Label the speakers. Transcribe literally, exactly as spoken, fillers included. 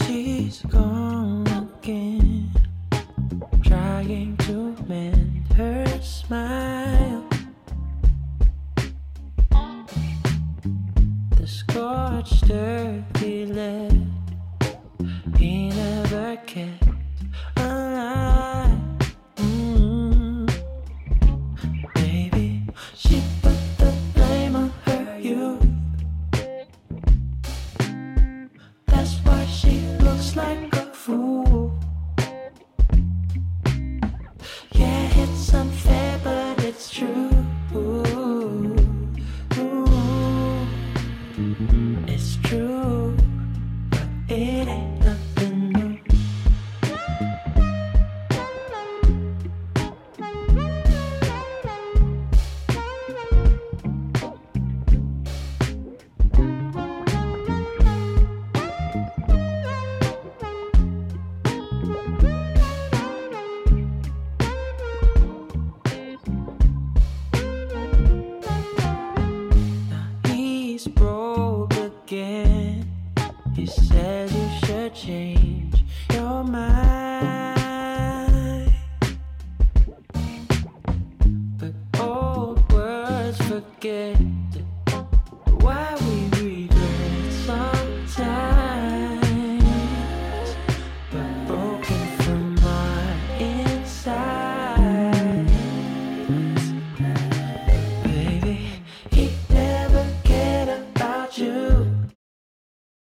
Speaker 1: She's gone again, trying to mend her smile. The scorched earth he left, he never kept alive. Mm. Maybe she put the blame on her youth. That's why she looks like a fool. Yeah, it's unfair, but it's true. It's true, but it ain't nothing new. He's broke again. He says you should change your mind, but old words forget. Why